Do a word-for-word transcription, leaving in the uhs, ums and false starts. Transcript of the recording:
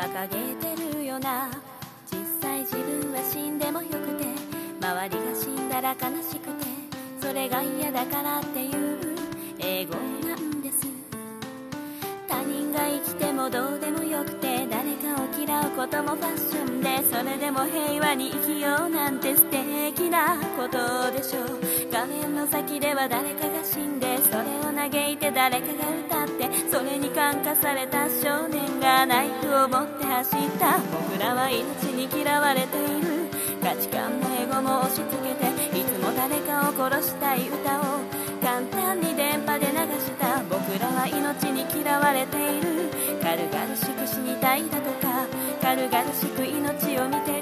馬鹿げてるよな。実際自分は死んでもよくて、周りが死んだら悲しくて、それが嫌だからっていう英語なんです。他人が生きてもどうでもよくて、誰かを嫌うこともファッションで、それでも平和に生きようなんて素敵なことでしょう。画面の先では誰かが死んで、それを嘆いて誰かが歌って、それに感化された少年がナイフを持って走った。僕らは命に嫌われている。価値観もエゴも押し付けて、いつも誰かを殺したい歌を簡単に電波で流した。僕らは命に嫌われている。軽々しく死にたいだとか、軽々しく命を見て